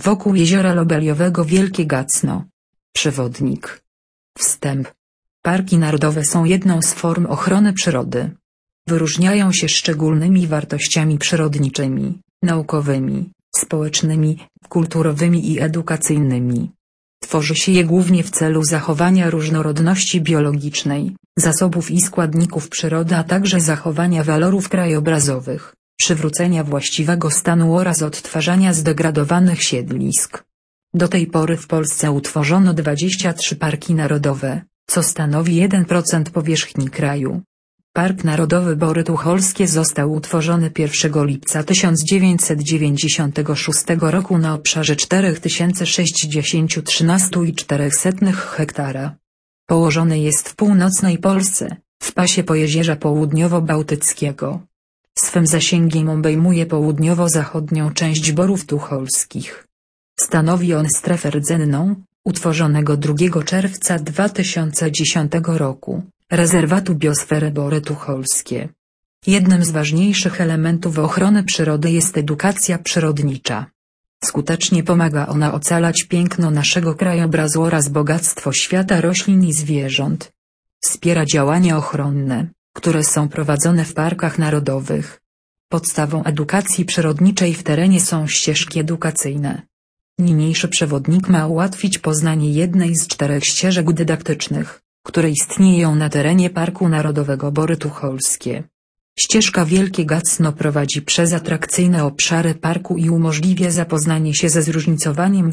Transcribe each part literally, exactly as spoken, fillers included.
Wokół jeziora lobeliowego Wielkie Gacno. Przewodnik. Wstęp. Parki narodowe są jedną z form ochrony przyrody. Wyróżniają się szczególnymi wartościami przyrodniczymi, naukowymi, społecznymi, kulturowymi i edukacyjnymi. Tworzy się je głównie w celu zachowania różnorodności biologicznej, zasobów i składników przyrody, a także zachowania walorów krajobrazowych, przywrócenia właściwego stanu oraz odtwarzania zdegradowanych siedlisk. Do tej pory w Polsce utworzono dwadzieścia trzy parki narodowe, co stanowi jeden procent powierzchni kraju. Park Narodowy Bory Tucholskie został utworzony pierwszego lipca tysiąc dziewięćset dziewięćdziesiątego szóstego roku na obszarze cztery tysiące sześćdziesiąt trzynaście i cztery setne hektara. Położony jest w północnej Polsce, w pasie Pojezierza Południowo-Bałtyckiego. Swym zasięgiem obejmuje południowo-zachodnią część Borów Tucholskich. Stanowi on strefę rdzenną, utworzonego drugiego czerwca dwa tysiące dziesiątego roku, rezerwatu Biosfery Bory Tucholskie. Jednym z ważniejszych elementów ochrony przyrody jest edukacja przyrodnicza. Skutecznie pomaga ona ocalać piękno naszego krajobrazu oraz bogactwo świata roślin i zwierząt. Wspiera działania ochronne, które są prowadzone w parkach narodowych. Podstawą edukacji przyrodniczej w terenie są ścieżki edukacyjne. Niniejszy przewodnik ma ułatwić poznanie jednej z czterech ścieżek dydaktycznych, które istnieją na terenie Parku Narodowego Bory Tucholskie. Ścieżka Wielkie Gacno prowadzi przez atrakcyjne obszary parku i umożliwia zapoznanie się ze zróżnicowaniem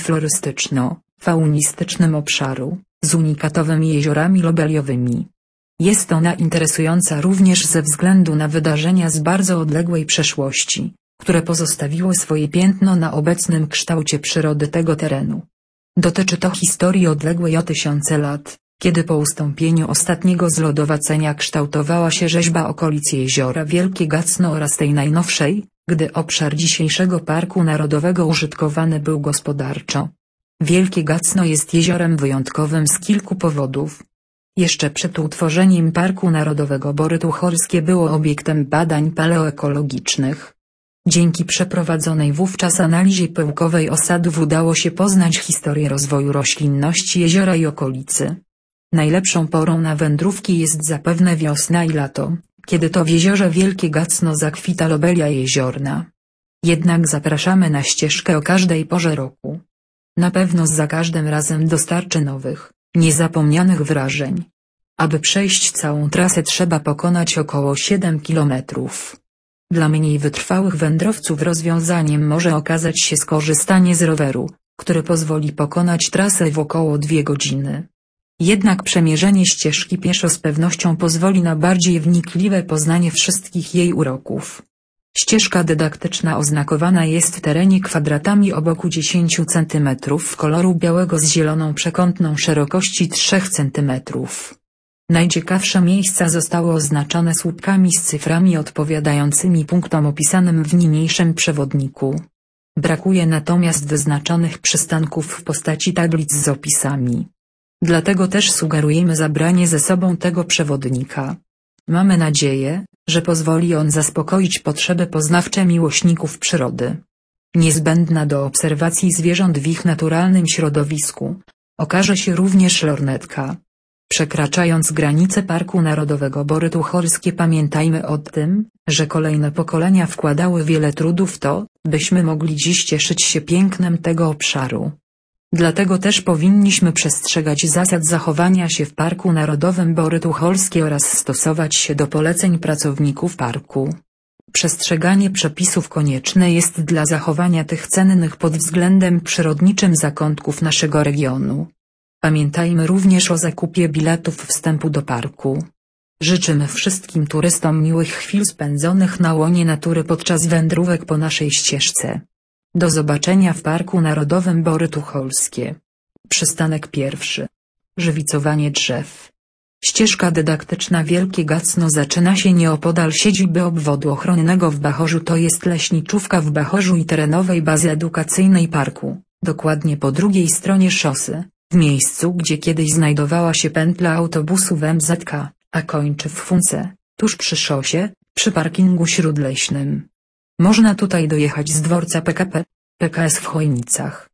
florystyczno-faunistycznym obszaru, z unikatowymi jeziorami lobeliowymi. Jest ona interesująca również ze względu na wydarzenia z bardzo odległej przeszłości, które pozostawiły swoje piętno na obecnym kształcie przyrody tego terenu. Dotyczy to historii odległej o tysiące lat, kiedy po ustąpieniu ostatniego zlodowacenia kształtowała się rzeźba okolic jeziora Wielkie Gacno oraz tej najnowszej, gdy obszar dzisiejszego Parku Narodowego użytkowany był gospodarczo. Wielkie Gacno jest jeziorem wyjątkowym z kilku powodów. Jeszcze przed utworzeniem Parku Narodowego Bory Tucholskie było obiektem badań paleoekologicznych. Dzięki przeprowadzonej wówczas analizie pyłkowej osadów udało się poznać historię rozwoju roślinności jeziora i okolicy. Najlepszą porą na wędrówki jest zapewne wiosna i lato, kiedy to w jeziorze Wielkie Gacno zakwita lobelia jeziorna. Jednak zapraszamy na ścieżkę o każdej porze roku. Na pewno za każdym razem dostarczy nowych, niezapomnianych wrażeń. Aby przejść całą trasę trzeba pokonać około siedem kilometrów. Dla mniej wytrwałych wędrowców rozwiązaniem może okazać się skorzystanie z roweru, który pozwoli pokonać trasę w około dwie godziny. Jednak przemierzenie ścieżki pieszo z pewnością pozwoli na bardziej wnikliwe poznanie wszystkich jej uroków. Ścieżka dydaktyczna oznakowana jest w terenie kwadratami o boku dziesięć centymetrów koloru białego z zieloną przekątną szerokości trzy centymetry. Najciekawsze miejsca zostały oznaczone słupkami z cyframi odpowiadającymi punktom opisanym w niniejszym przewodniku. Brakuje natomiast wyznaczonych przystanków w postaci tablic z opisami. Dlatego też sugerujemy zabranie ze sobą tego przewodnika. Mamy nadzieję, że pozwoli on zaspokoić potrzeby poznawcze miłośników przyrody. Niezbędna do obserwacji zwierząt w ich naturalnym środowisku okaże się również lornetka. Przekraczając granice Parku Narodowego Bory Tucholskie pamiętajmy o tym, że kolejne pokolenia wkładały wiele trudu w to, byśmy mogli dziś cieszyć się pięknem tego obszaru. Dlatego też powinniśmy przestrzegać zasad zachowania się w Parku Narodowym Bory Tucholskie oraz stosować się do poleceń pracowników parku. Przestrzeganie przepisów konieczne jest dla zachowania tych cennych pod względem przyrodniczym zakątków naszego regionu. Pamiętajmy również o zakupie biletów wstępu do parku. Życzymy wszystkim turystom miłych chwil spędzonych na łonie natury podczas wędrówek po naszej ścieżce. Do zobaczenia w Parku Narodowym Bory Tucholskie. Przystanek pierwszy. Żywicowanie drzew. Ścieżka dydaktyczna Wielkie Gacno zaczyna się nieopodal siedziby obwodu ochronnego w Bachorzu, to jest leśniczówka w Bachorzu i terenowej bazy edukacyjnej parku, dokładnie po drugiej stronie szosy, w miejscu gdzie kiedyś znajdowała się pętla autobusów M Z K, a kończy w Funce, tuż przy szosie, przy parkingu śródleśnym. Można tutaj dojechać z dworca P K P, P K S w Chojnicach,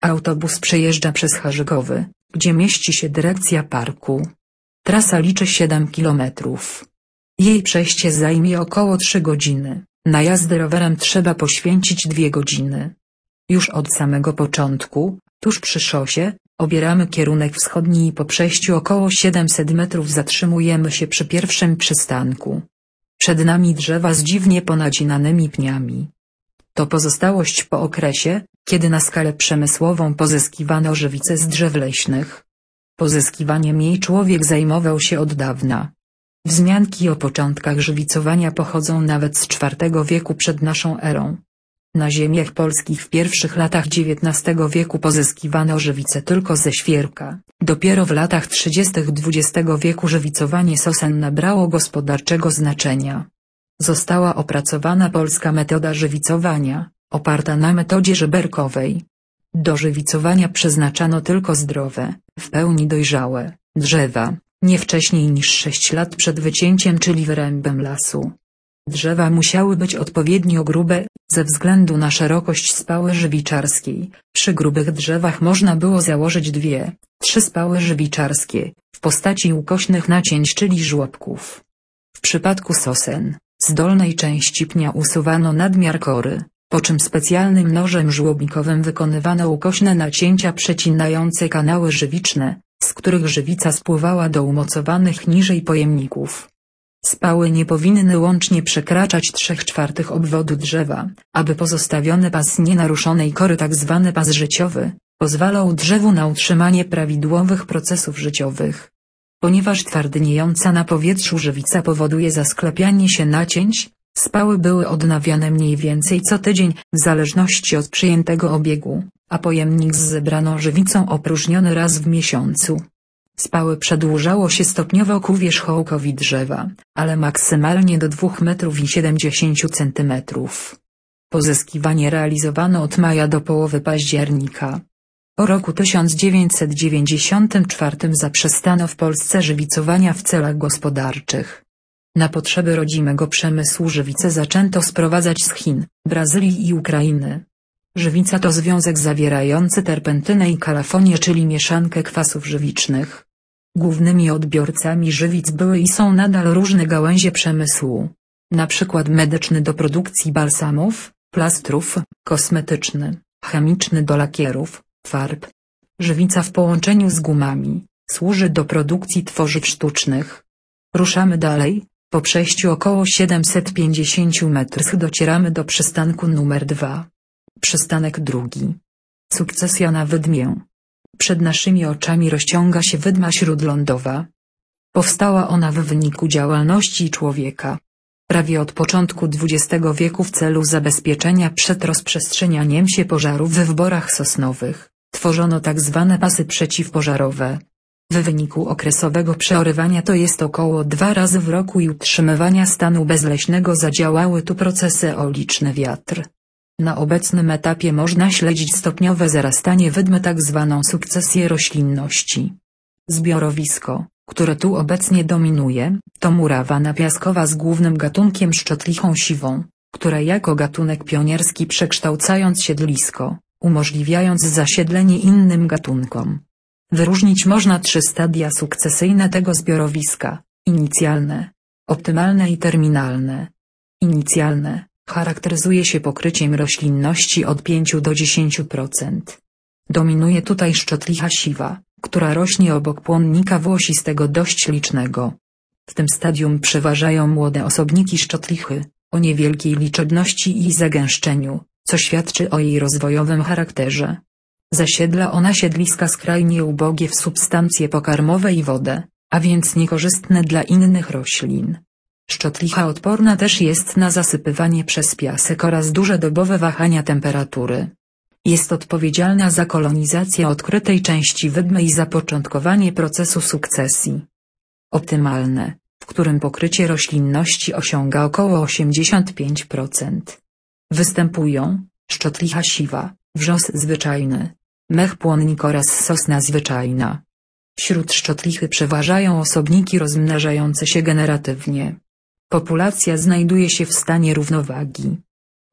Autobus przejeżdża przez Harzygowy, gdzie mieści się dyrekcja parku. Trasa liczy siedem kilometrów. Jej przejście zajmie około trzy godziny, na jazdę rowerem trzeba poświęcić dwie godziny. Już od samego początku, tuż przy szosie, obieramy kierunek wschodni i po przejściu około siedemset metrów zatrzymujemy się przy pierwszym przystanku. Przed nami drzewa z dziwnie ponacinanymi pniami. To pozostałość po okresie, kiedy na skalę przemysłową pozyskiwano żywicę z drzew leśnych. Pozyskiwaniem jej człowiek zajmował się od dawna. Wzmianki o początkach żywicowania pochodzą nawet z czwartego wieku przed naszą erą. Na ziemiach polskich w pierwszych latach dziewiętnastego wieku pozyskiwano żywicę tylko ze świerka. Dopiero w latach trzydziestych dwudziestego wieku żywicowanie sosen nabrało gospodarczego znaczenia. Została opracowana polska metoda żywicowania, oparta na metodzie żeberkowej. Do żywicowania przeznaczano tylko zdrowe, w pełni dojrzałe drzewa, nie wcześniej niż sześć lat przed wycięciem czyli wyrębem lasu. Drzewa musiały być odpowiednio grube, ze względu na szerokość spały żywiczarskiej. Przy grubych drzewach można było założyć dwie, trzy spały żywiczarskie, w postaci ukośnych nacięć czyli żłobków. W przypadku sosen, z dolnej części pnia usuwano nadmiar kory, po czym specjalnym nożem żłobnikowym wykonywano ukośne nacięcia przecinające kanały żywiczne, z których żywica spływała do umocowanych niżej pojemników. Spały nie powinny łącznie przekraczać trzech czwartych obwodu drzewa, aby pozostawiony pas nienaruszonej kory tzw. pas życiowy, pozwalał drzewu na utrzymanie prawidłowych procesów życiowych. Ponieważ twardniejąca na powietrzu żywica powoduje zasklepianie się nacięć, spały były odnawiane mniej więcej co tydzień, w zależności od przyjętego obiegu, a pojemnik z zebraną żywicą opróżniony raz w miesiącu. Spały przedłużało się stopniowo ku wierzchołkowi drzewa, ale maksymalnie do dwóch metrów i siedemdziesięciu centymetrów. Pozyskiwanie realizowano od maja do połowy października. Po roku tysiąc dziewięćset dziewięćdziesiątym czwartym zaprzestano w Polsce żywicowania w celach gospodarczych. Na potrzeby rodzimego przemysłu żywicę zaczęto sprowadzać z Chin, Brazylii i Ukrainy. Żywica to związek zawierający terpentynę i kalafonię, czyli mieszankę kwasów żywicznych. Głównymi odbiorcami żywic były i są nadal różne gałęzie przemysłu, na przykład medyczny do produkcji balsamów, plastrów, kosmetyczny, chemiczny do lakierów, farb. Żywica w połączeniu z gumami służy do produkcji tworzyw sztucznych. Ruszamy dalej, po przejściu około siedemset pięćdziesięciu metrów docieramy do przystanku numer dwa. Przystanek drugi. Sukcesja na Wydmię. Przed naszymi oczami rozciąga się Wydma śródlądowa. Powstała ona w wyniku działalności człowieka. Prawie od początku dwudziestego wieku w celu zabezpieczenia przed rozprzestrzenianiem się pożarów w borach sosnowych, tworzono tzw. pasy przeciwpożarowe. W wyniku okresowego przeorywania, to jest około dwa razy w roku, i utrzymywania stanu bezleśnego zadziałały tu procesy eoliczne wiatr. Na obecnym etapie można śledzić stopniowe zarastanie Wydmy, tak zwaną sukcesję roślinności. Zbiorowisko, które tu obecnie dominuje, to murawa napiaskowa z głównym gatunkiem szczotlichą siwą, która jako gatunek pionierski, przekształcając siedlisko, umożliwiając zasiedlenie innym gatunkom. Wyróżnić można trzy stadia sukcesyjne tego zbiorowiska: inicjalne, optymalne i terminalne. Inicjalne charakteryzuje się pokryciem roślinności od pięciu do dziesięciu procent. Dominuje tutaj szczotlicha siwa, która rośnie obok płonnika włosistego dość licznego. W tym stadium przeważają młode osobniki szczotlichy, o niewielkiej liczebności i zagęszczeniu, co świadczy o jej rozwojowym charakterze. Zasiedla ona siedliska skrajnie ubogie w substancje pokarmowe i wodę, a więc niekorzystne dla innych roślin. Szczotlicha odporna też jest na zasypywanie przez piasek oraz duże dobowe wahania temperatury. Jest odpowiedzialna za kolonizację odkrytej części Wydmy i zapoczątkowanie procesu sukcesji. Optymalne, w którym pokrycie roślinności osiąga około osiemdziesiąt pięć procent. Występują szczotlicha siwa, wrzos zwyczajny, mech płonnik oraz sosna zwyczajna. Wśród szczotlichy przeważają osobniki rozmnażające się generatywnie. Populacja znajduje się w stanie równowagi.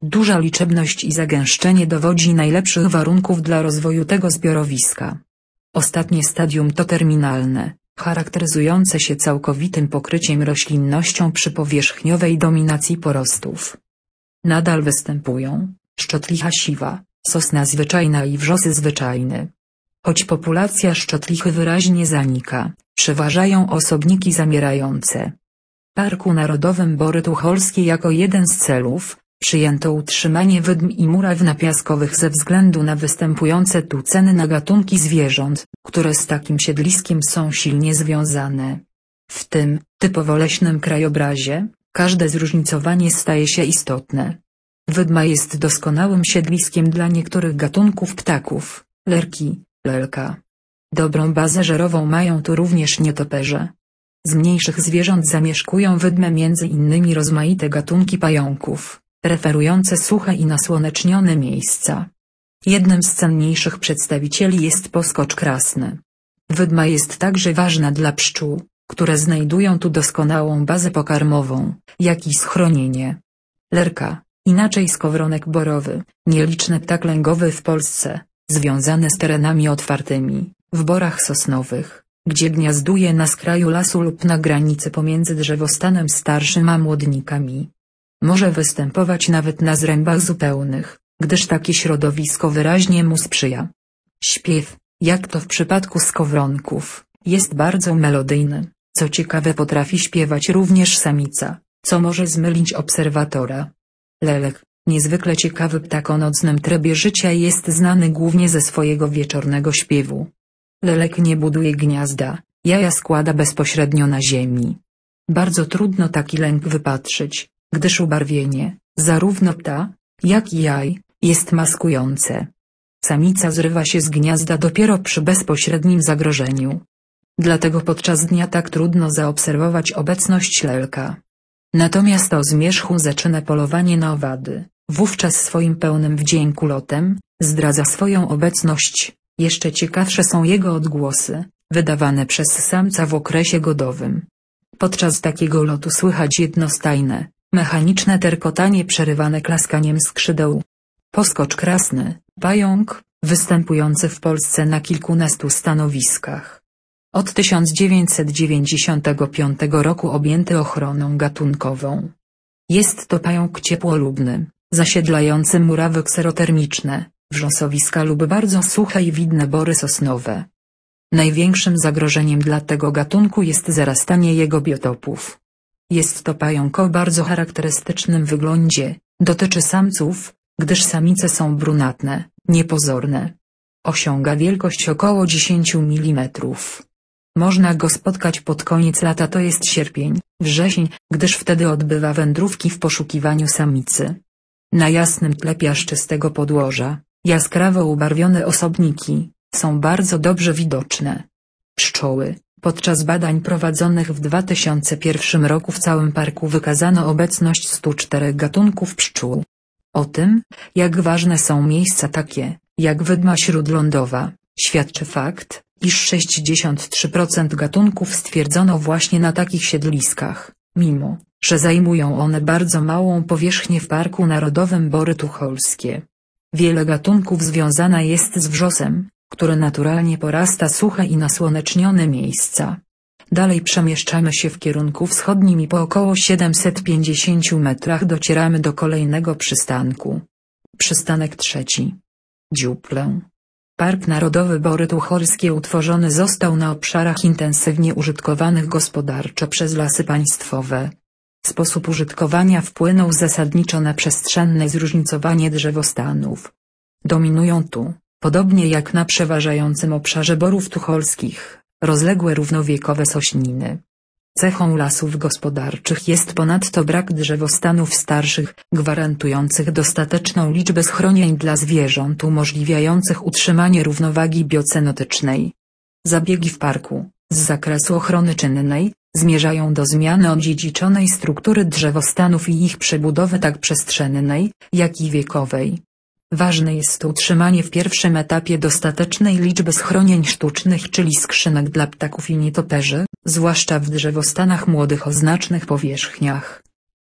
Duża liczebność i zagęszczenie dowodzi najlepszych warunków dla rozwoju tego zbiorowiska. Ostatnie stadium to terminalne, charakteryzujące się całkowitym pokryciem roślinnością przy powierzchniowej dominacji porostów. Nadal występują szczotlicha siwa, sosna zwyczajna i wrzos zwyczajny. Choć populacja szczotlichy wyraźnie zanika, przeważają osobniki zamierające. W Parku Narodowym Bory Tucholskie jako jeden z celów przyjęto utrzymanie wydm i muraw napiaskowych ze względu na występujące tu ceny na gatunki zwierząt, które z takim siedliskiem są silnie związane. W tym, typowo leśnym krajobrazie, każde zróżnicowanie staje się istotne. Wydma jest doskonałym siedliskiem dla niektórych gatunków ptaków, lerki, lelka. Dobrą bazę żerową mają tu również nietoperze. Z mniejszych zwierząt zamieszkują wydmę między innymi rozmaite gatunki pająków, preferujące suche i nasłonecznione miejsca. Jednym z cenniejszych przedstawicieli jest poskocz krasny. Wydma jest także ważna dla pszczół, które znajdują tu doskonałą bazę pokarmową, jak i schronienie. Lerka, inaczej skowronek borowy, nieliczny ptak lęgowy w Polsce, związany z terenami otwartymi, w borach sosnowych, gdzie gniazduje na skraju lasu lub na granicy pomiędzy drzewostanem starszym a młodnikami. Może występować nawet na zrębach zupełnych, gdyż takie środowisko wyraźnie mu sprzyja. Śpiew, jak to w przypadku skowronków, jest bardzo melodyjny. Co ciekawe, potrafi śpiewać również samica, co może zmylić obserwatora. Lelek, niezwykle ciekawy ptak o nocnym trybie życia, jest znany głównie ze swojego wieczornego śpiewu. Lelek nie buduje gniazda, jaja składa bezpośrednio na ziemi. Bardzo trudno taki lęk wypatrzyć, gdyż ubarwienie, zarówno pta, jak i jaj, jest maskujące. Samica zrywa się z gniazda dopiero przy bezpośrednim zagrożeniu. Dlatego podczas dnia tak trudno zaobserwować obecność lelka. Natomiast o zmierzchu zaczyna polowanie na owady, wówczas swoim pełnym wdzięku lotem zdradza swoją obecność. Jeszcze ciekawsze są jego odgłosy, wydawane przez samca w okresie godowym. Podczas takiego lotu słychać jednostajne, mechaniczne terkotanie przerywane klaskaniem skrzydeł. Poskocz krasny, pająk, występujący w Polsce na kilkunastu stanowiskach. Od tysiąc dziewięćset dziewięćdziesiątego piątego roku objęty ochroną gatunkową. Jest to pająk ciepłolubny, zasiedlający murawy kserotermiczne, wrzosowiska lub bardzo suche i widne bory sosnowe. Największym zagrożeniem dla tego gatunku jest zarastanie jego biotopów. Jest to pająk o bardzo charakterystycznym wyglądzie, dotyczy samców, gdyż samice są brunatne, niepozorne. Osiąga wielkość około dziesięć milimetrów. Można go spotkać pod koniec lata, to jest sierpień, wrzesień, gdyż wtedy odbywa wędrówki w poszukiwaniu samicy. Na jasnym tle piaszczystego podłoża, jaskrawo ubarwione osobniki, są bardzo dobrze widoczne. Pszczoły. Podczas badań prowadzonych w dwa tysiące pierwszym roku w całym parku wykazano obecność stu czterech gatunków pszczół. O tym, jak ważne są miejsca takie, jak wydma śródlądowa, świadczy fakt, iż sześćdziesiąt trzy procent gatunków stwierdzono właśnie na takich siedliskach, mimo że zajmują one bardzo małą powierzchnię w Parku Narodowym Bory Tucholskie. Wiele gatunków związana jest z wrzosem, który naturalnie porasta suche i nasłonecznione miejsca. Dalej przemieszczamy się w kierunku wschodnim i po około siedemset pięćdziesięciu metrach docieramy do kolejnego przystanku. Przystanek trzeci. Dziuplę. Park Narodowy Bory Tucholskie utworzony został na obszarach intensywnie użytkowanych gospodarczo przez Lasy Państwowe. Sposób użytkowania wpłynął zasadniczo na przestrzenne zróżnicowanie drzewostanów. Dominują tu, podobnie jak na przeważającym obszarze borów tucholskich, rozległe równowiekowe sośniny. Cechą lasów gospodarczych jest ponadto brak drzewostanów starszych, gwarantujących dostateczną liczbę schronień dla zwierząt umożliwiających utrzymanie równowagi biocenotycznej. Zabiegi w parku, z zakresu ochrony czynnej, zmierzają do zmiany odziedziczonej struktury drzewostanów i ich przebudowy tak przestrzennej, jak i wiekowej. Ważne jest utrzymanie w pierwszym etapie dostatecznej liczby schronień sztucznych, czyli skrzynek dla ptaków i nietoperzy, zwłaszcza w drzewostanach młodych o znacznych powierzchniach.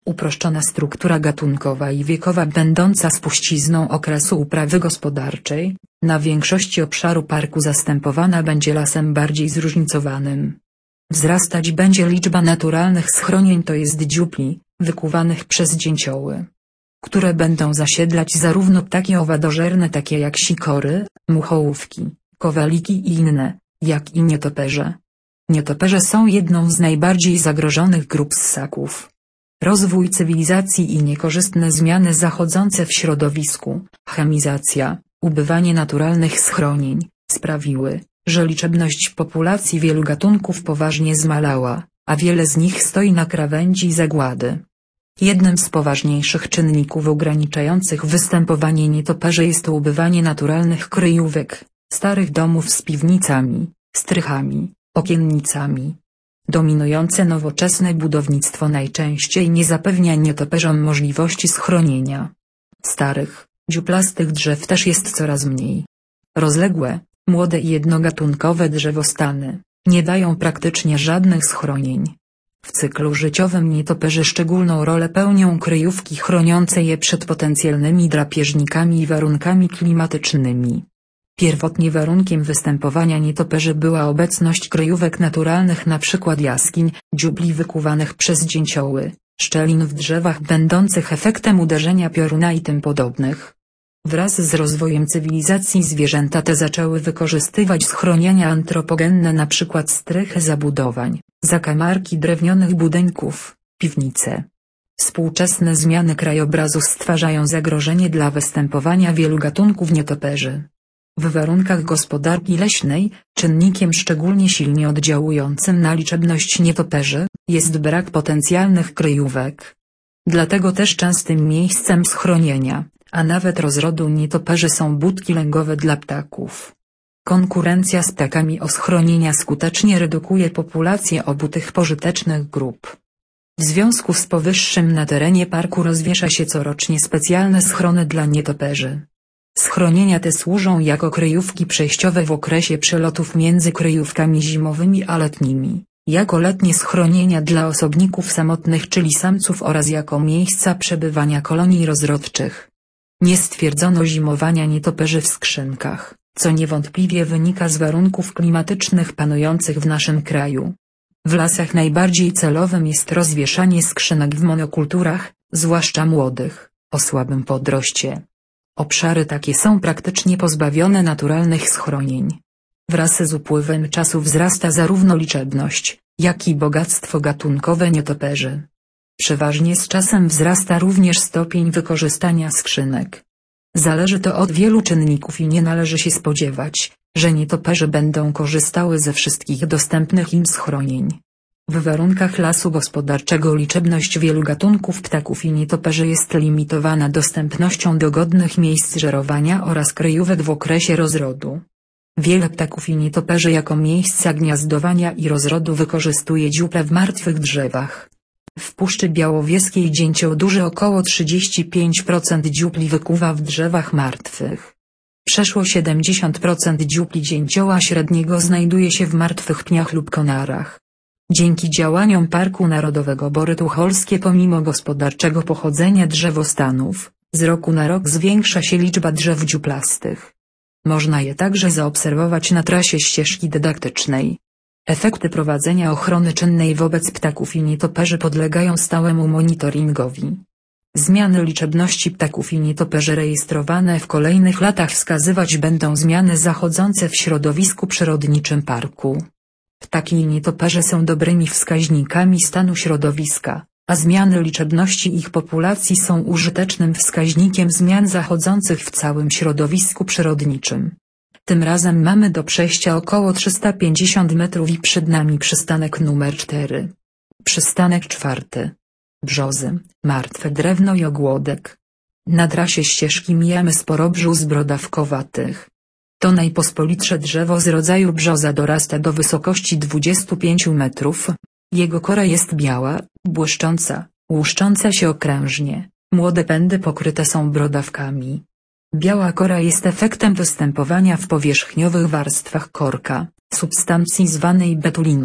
Uproszczona struktura gatunkowa i wiekowa będąca spuścizną okresu uprawy gospodarczej, na większości obszaru parku zastępowana będzie lasem bardziej zróżnicowanym. Wzrastać będzie liczba naturalnych schronień, to jest dziupli, wykuwanych przez dzięcioły, które będą zasiedlać zarówno ptaki owadożerne takie jak sikory, muchołówki, kowaliki i inne, jak i nietoperze. Nietoperze są jedną z najbardziej zagrożonych grup ssaków. Rozwój cywilizacji i niekorzystne zmiany zachodzące w środowisku, chemizacja, ubywanie naturalnych schronień, sprawiły, że liczebność populacji wielu gatunków poważnie zmalała, a wiele z nich stoi na krawędzi zagłady. Jednym z poważniejszych czynników ograniczających występowanie nietoperzy jest ubywanie naturalnych kryjówek, starych domów z piwnicami, strychami, okiennicami. Dominujące nowoczesne budownictwo najczęściej nie zapewnia nietoperzom możliwości schronienia. Starych, dziuplastych drzew też jest coraz mniej. Rozległe, młode i jednogatunkowe drzewostany nie dają praktycznie żadnych schronień. W cyklu życiowym nietoperzy szczególną rolę pełnią kryjówki chroniące je przed potencjalnymi drapieżnikami i warunkami klimatycznymi. Pierwotnie warunkiem występowania nietoperzy była obecność kryjówek naturalnych, np. jaskiń, dziupli wykuwanych przez dzięcioły, szczelin w drzewach będących efektem uderzenia pioruna i tym podobnych. Wraz z rozwojem cywilizacji zwierzęta te zaczęły wykorzystywać schronienia antropogenne, np. strychy zabudowań, zakamarki drewnionych budynków, piwnice. Współczesne zmiany krajobrazu stwarzają zagrożenie dla występowania wielu gatunków nietoperzy. W warunkach gospodarki leśnej, czynnikiem szczególnie silnie oddziałującym na liczebność nietoperzy, jest brak potencjalnych kryjówek. Dlatego też częstym miejscem schronienia, a nawet rozrodu nietoperzy są budki lęgowe dla ptaków. Konkurencja z ptakami o schronienia skutecznie redukuje populację obu tych pożytecznych grup. W związku z powyższym na terenie parku rozwiesza się corocznie specjalne schrony dla nietoperzy. Schronienia te służą jako kryjówki przejściowe w okresie przelotów między kryjówkami zimowymi a letnimi, jako letnie schronienia dla osobników samotnych czyli samców oraz jako miejsca przebywania kolonii rozrodczych. Nie stwierdzono zimowania nietoperzy w skrzynkach, co niewątpliwie wynika z warunków klimatycznych panujących w naszym kraju. W lasach najbardziej celowym jest rozwieszanie skrzynek w monokulturach, zwłaszcza młodych, o słabym podroście. Obszary takie są praktycznie pozbawione naturalnych schronień. Wraz z upływem czasu wzrasta zarówno liczebność, jak i bogactwo gatunkowe nietoperzy. Przeważnie z czasem wzrasta również stopień wykorzystania skrzynek. Zależy to od wielu czynników i nie należy się spodziewać, że nietoperze będą korzystały ze wszystkich dostępnych im schronień. W warunkach lasu gospodarczego liczebność wielu gatunków ptaków i nietoperzy jest limitowana dostępnością dogodnych miejsc żerowania oraz kryjówek w okresie rozrodu. Wiele ptaków i nietoperzy jako miejsca gniazdowania i rozrodu wykorzystuje dziuple w martwych drzewach. W Puszczy Białowieskiej dzięcioł duży około trzydzieści pięć procent dziupli wykuwa w drzewach martwych. Przeszło siedemdziesiąt procent dziupli dzięcioła średniego znajduje się w martwych pniach lub konarach. Dzięki działaniom Parku Narodowego Bory Tucholskie pomimo gospodarczego pochodzenia drzewostanów, z roku na rok zwiększa się liczba drzew dziuplastych. Można je także zaobserwować na trasie ścieżki dydaktycznej. Efekty prowadzenia ochrony czynnej wobec ptaków i nietoperzy podlegają stałemu monitoringowi. Zmiany liczebności ptaków i nietoperzy rejestrowane w kolejnych latach wskazywać będą zmiany zachodzące w środowisku przyrodniczym parku. Ptaki i nietoperze są dobrymi wskaźnikami stanu środowiska, a zmiany liczebności ich populacji są użytecznym wskaźnikiem zmian zachodzących w całym środowisku przyrodniczym. Tym razem mamy do przejścia około trzysta pięćdziesiąt metrów i przed nami przystanek numer cztery. Przystanek czwarty. Brzozy, martwe drewno i ogłodek. Na trasie ścieżki mijamy sporo brzóz brodawkowatych. To najpospolitsze drzewo z rodzaju brzoza dorasta do wysokości dwudziestu pięciu metrów. Jego kora jest biała, błyszcząca, łuszcząca się okrężnie, młode pędy pokryte są brodawkami. Biała kora jest efektem występowania w powierzchniowych warstwach korka, substancji zwanej betuliną,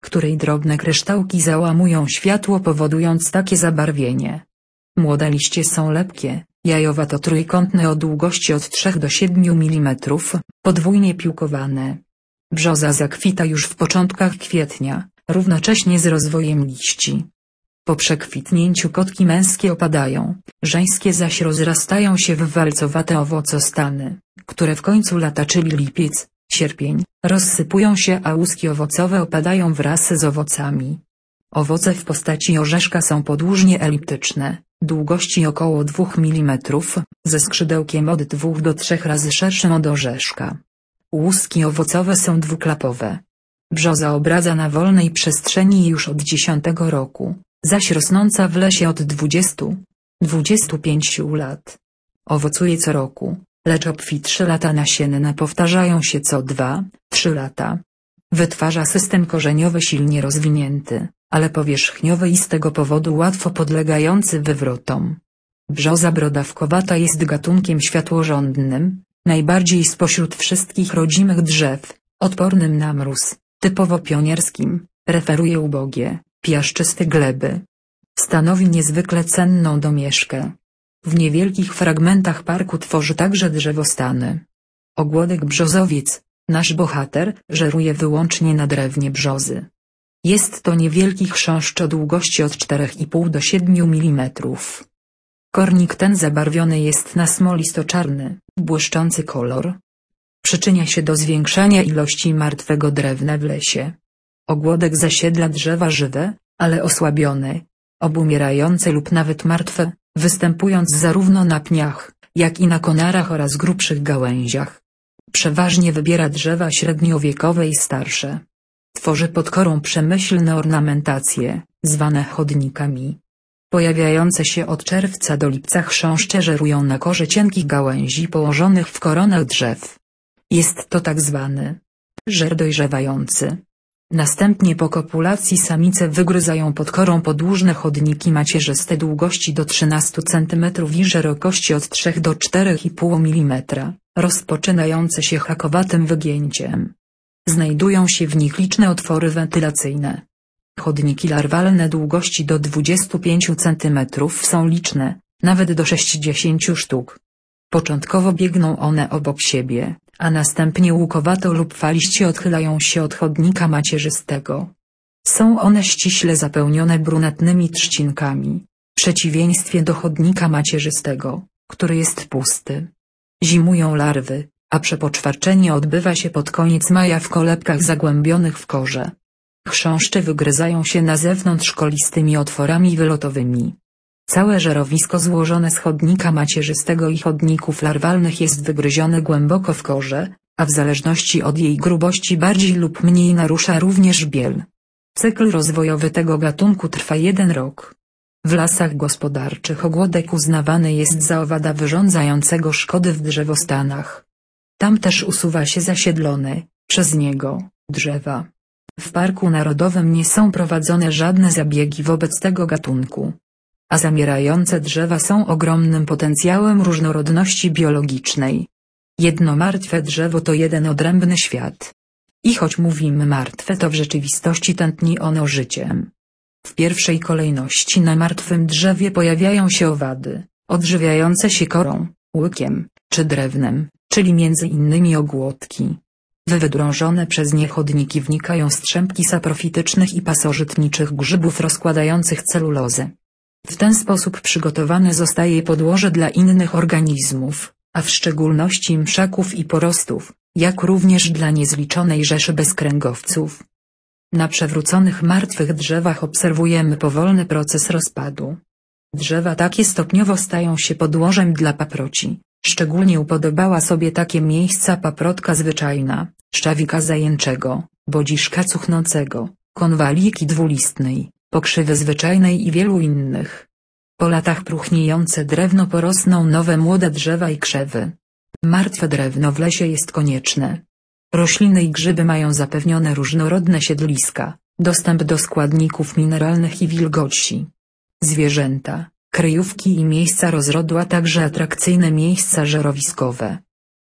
której drobne kryształki załamują światło, powodując takie zabarwienie. Młode liście są lepkie, jajowato-trójkątne o długości od trzech do siedmiu milimetrów, podwójnie piłkowane. Brzoza zakwita już w początkach kwietnia, równocześnie z rozwojem liści. Po przekwitnięciu kotki męskie opadają, żeńskie zaś rozrastają się w walcowate owocostany, które w końcu lata, czyli lipiec, sierpień, rozsypują się, a łuski owocowe opadają wraz z owocami. Owoce w postaci orzeszka są podłużnie eliptyczne, długości około dwóch milimetrów, ze skrzydełkiem od dwóch do trzech razy szerszym od orzeszka. Łuski owocowe są dwuklapowe. Brzoza obradza na wolnej przestrzeni już od dziesiątego roku, zaś rosnąca w lesie od dwudziestu do dwudziestu pięciu lat. Owocuje co roku, lecz obfitsze lata nasienne powtarzają się co dwa, trzy lata. Wytwarza system korzeniowy silnie rozwinięty, ale powierzchniowy i z tego powodu łatwo podlegający wywrotom. Brzoza brodawkowata jest gatunkiem światłożądnym, najbardziej spośród wszystkich rodzimych drzew, odpornym na mróz, typowo pionierskim, preferuje ubogie, piaszczyste gleby. Stanowi niezwykle cenną domieszkę. W niewielkich fragmentach parku tworzy także drzewostany. Ogłodek brzozowiec, nasz bohater, żeruje wyłącznie na drewnie brzozy. Jest to niewielki chrząszcz o długości od czterech i pół do siedmiu milimetrów. Kornik ten zabarwiony jest na smolisto-czarny, błyszczący kolor. Przyczynia się do zwiększania ilości martwego drewna w lesie. Ogłodek zasiedla drzewa żywe, ale osłabione, obumierające lub nawet martwe, występując zarówno na pniach, jak i na konarach oraz grubszych gałęziach. Przeważnie wybiera drzewa średniowiekowe i starsze. Tworzy pod korą przemyślne ornamentacje, zwane chodnikami. Pojawiające się od czerwca do lipca chrząszcze żerują na korze cienkich gałęzi położonych w koronach drzew. Jest to tak zwany żer dojrzewający. Następnie po kopulacji samice wygryzają pod korą podłużne chodniki macierzyste długości do trzynastu centymetrów i szerokości od trzech do czterech i pół milimetra, rozpoczynające się hakowatym wygięciem. Znajdują się w nich liczne otwory wentylacyjne. Chodniki larwalne długości do dwudziestu pięciu centymetrów są liczne, nawet do sześćdziesięciu sztuk. Początkowo biegną one obok siebie, a następnie łukowato lub faliście odchylają się od chodnika macierzystego. Są one ściśle zapełnione brunatnymi trzcinkami, w przeciwieństwie do chodnika macierzystego, który jest pusty. Zimują larwy, a przepoczwarczenie odbywa się pod koniec maja w kolebkach zagłębionych w korze. Chrząszcze wygryzają się na zewnątrz kolistymi otworami wylotowymi. Całe żerowisko złożone z chodnika macierzystego i chodników larwalnych jest wygryzione głęboko w korze, a w zależności od jej grubości bardziej lub mniej narusza również biel. Cykl rozwojowy tego gatunku trwa jeden rok. W lasach gospodarczych ogłodek uznawany jest za owada wyrządzającego szkody w drzewostanach. Tam też usuwa się zasiedlone, przez niego, drzewa. W Parku Narodowym nie są prowadzone żadne zabiegi wobec tego gatunku. A zamierające drzewa są ogromnym potencjałem różnorodności biologicznej. Jedno martwe drzewo to jeden odrębny świat. I choć mówimy martwe, to w rzeczywistości tętni ono życiem. W pierwszej kolejności na martwym drzewie pojawiają się owady, odżywiające się korą, łykiem, czy drewnem, czyli między innymi ogłodki. W wydrążone przez nie chodniki wnikają strzępki saprofitycznych i pasożytniczych grzybów rozkładających celulozę. W ten sposób przygotowane zostaje podłoże dla innych organizmów, a w szczególności mszaków i porostów, jak również dla niezliczonej rzeszy bezkręgowców. Na przewróconych martwych drzewach obserwujemy powolny proces rozpadu. Drzewa takie stopniowo stają się podłożem dla paproci. Szczególnie upodobała sobie takie miejsca paprotka zwyczajna, szczawika zajęczego, bodziszka cuchnącego, konwaliki dwulistnej, pokrzywy zwyczajnej i wielu innych. Po latach próchniejące drewno porosną nowe młode drzewa i krzewy. Martwe drewno w lesie jest konieczne. Rośliny i grzyby mają zapewnione różnorodne siedliska, dostęp do składników mineralnych i wilgoci. Zwierzęta, kryjówki i miejsca rozrodu, a także atrakcyjne miejsca żerowiskowe.